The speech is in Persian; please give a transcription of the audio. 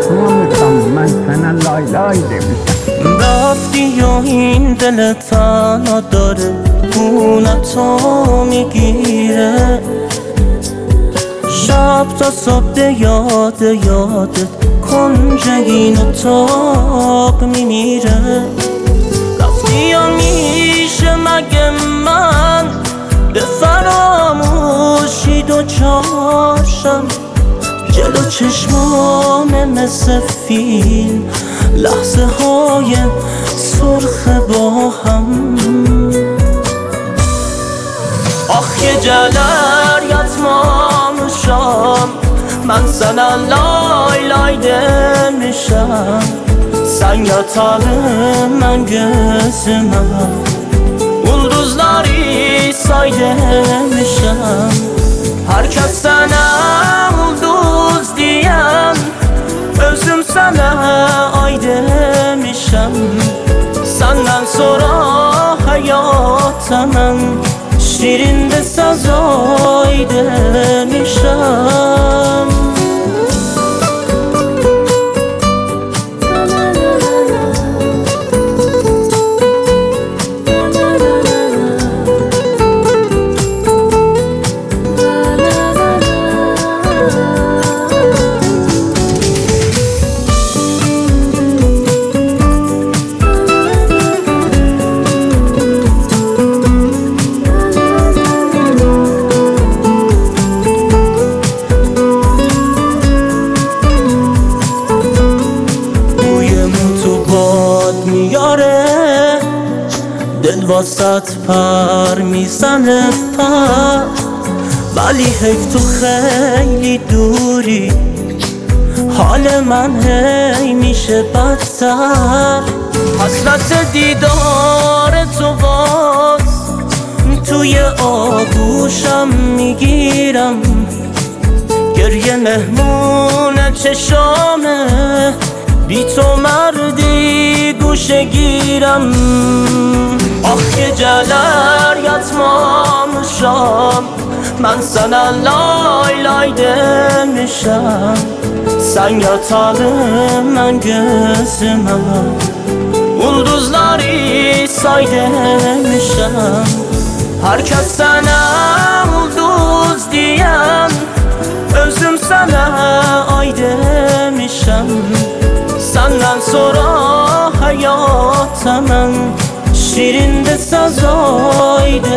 حرفمو میخوام من سنن لای لای نمیشم. رفتی و این دل تنها داره خونتو میگیره، شب تا صبح یادت کنج این اتاق میمیره. رفتی یا میشه مگه من به فراموشی دوچارشم، جلو چشمام مثل فیلم لحظه های سرخ با هم. آخ یه جلر یتمام شام من sana lay lay demişem. Sen yatalım ben gözüme Ulduzları say demişem. Herkes sana ulduz diyen Özüm sana ay demişem. Senden sonra hayata ben şirinde saz oy demişem. دل واسط پر میزنه پر، ولی حیف تو خیلی دوری، حال من هی میشه بدتر. حسرت دیدار تو باز توی آغوشم میگیرم، گریه مهمون چشامه بی تو مردی گوشه گیرم. آخ یه جلر یتمام شام من sana lay lay demişem. Sen yatalım ben gözüme Ulduzları say demişem. Herkes sana ulduz diyen Özüm sana ay demişem. Senden sonra hayata ben şirinde saz oy